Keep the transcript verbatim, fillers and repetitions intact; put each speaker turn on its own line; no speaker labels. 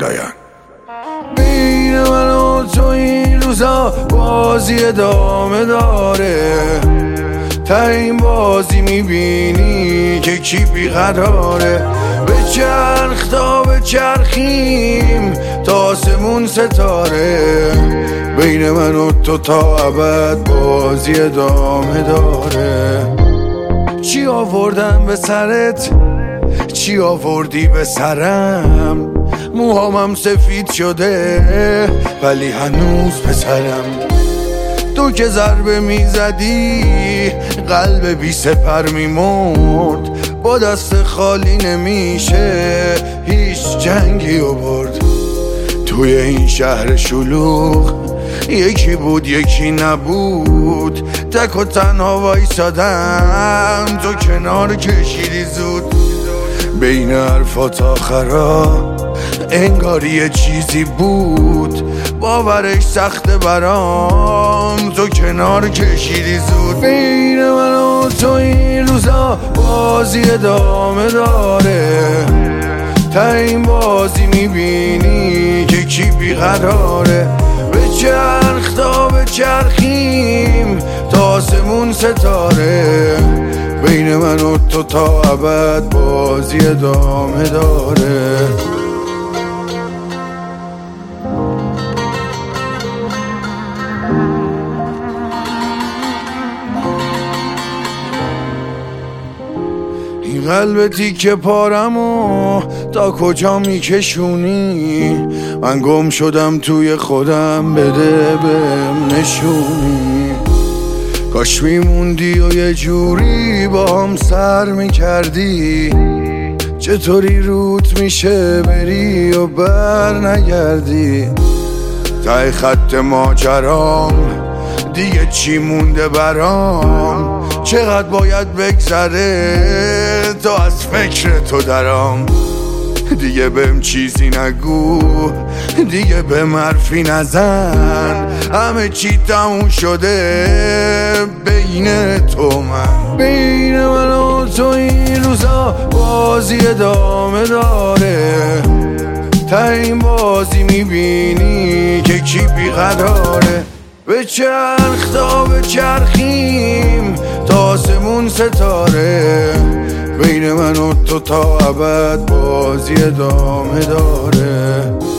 دایان. بین من و تو این روزا بازی ادامه داره، تا این بازی میبینی که کی بیقراره. به چرخ تا به چرخیم تا آسمون ستاره، بین من و تو تا ابد بازی ادامه داره. چی آوردم به سرت، چی آوردی به سرم، موهامم سفید شده ولی هنوز پسرم. تو که ضربه میزدی قلب بی سپر میمرد، با دست خالی نمیشه هیچ جنگی و برد. توی این شهر شلوغ یکی بود یکی نبود، تک و تنها وایسادم تو کنار کشیدی زود. بین حرفات آخرا انگار یه چیزی بود، باورش سخته برام تو کنار کشیدی زود. بین من و تو این روزا بازی ادامه داره، تا این بازی میبینی که کی بیقراره. به چرخ تا به چرخیم تا آسمون ستاره، بین من و تو تا ابد بازی ادامه داره. این قلب تیکه پارمو تا کجا میکشونی، من گم شدم توی خودم، بده بهم نشونی. کاش میموندی و یه جوری با هم سر میکردی، چطوری روت میشه بری و بر نگردی. تای خط ماجرام دیگه چی مونده برام، چقدر باید بگذره تا از فکر تو درام. دیگه بهم چیزی نگو، دیگه بهم حرفی نزن، همه چی تموم شده بین تو من. بین من و تو این روزا بازی ادامه داره، تا این بازی میبینی که کی بیقراره. به چرخ تا به چرخیم تا آسمون ستاره، بین من و تو تا ابد بازی ادامه داره.